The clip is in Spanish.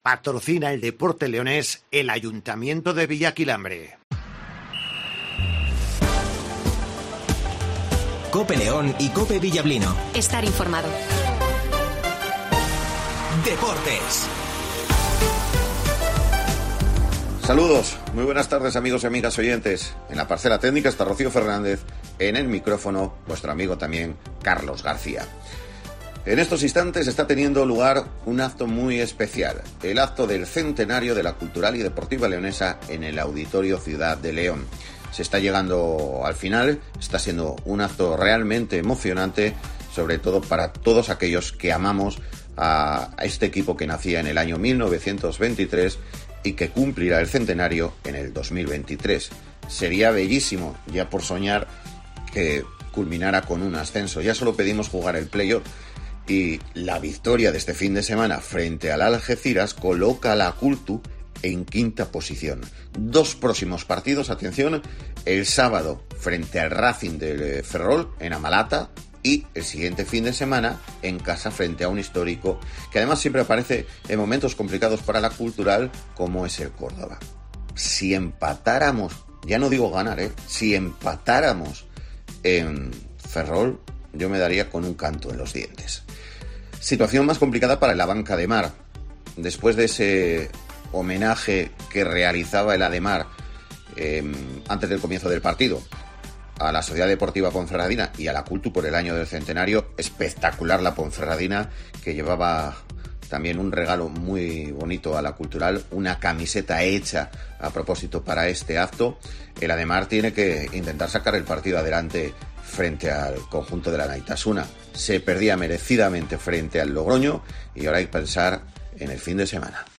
Patrocina el deporte leonés el Ayuntamiento de Villaquilambre. COPE León y COPE Villablino. Estar informado. Deportes. Saludos, muy buenas tardes amigos y amigas oyentes. En la parcela técnica está Rocío Fernández, en el micrófono vuestro amigo también Carlos García. En estos instantes está teniendo lugar un acto muy especial, el acto del centenario de la Cultural y Deportiva Leonesa en el Auditorio Ciudad de León. Se está llegando al final, está siendo un acto realmente emocionante, sobre todo para todos aquellos que amamos a este equipo que nacía en el año 1923 y que cumplirá el centenario en el 2023. Sería bellísimo, ya por soñar, que culminara con un ascenso. Ya solo pedimos jugar el playoff y la victoria de este fin de semana frente al Algeciras coloca a la Cultu en quinta posición. 2 próximos partidos, atención, el sábado frente al Racing del Ferrol en Amalata y el siguiente fin de semana en casa frente a un histórico que además siempre aparece en momentos complicados para la Cultural como es el Córdoba. Si empatáramos, ya no digo ganar, si empatáramos en Ferrol, yo me daría con un canto en los dientes. Situación más complicada para la banca de Mar. Después de ese homenaje que realizaba el Ademar antes del comienzo del partido a la Sociedad Deportiva Ponferradina y a la Cultu por el año del centenario, espectacular la Ponferradina, que llevaba también un regalo muy bonito a la Cultural, una camiseta hecha a propósito para este acto. El Ademar tiene que intentar sacar el partido adelante frente al conjunto de la Naitasuna. Se perdía merecidamente frente al Logroño y ahora hay que pensar en el fin de semana.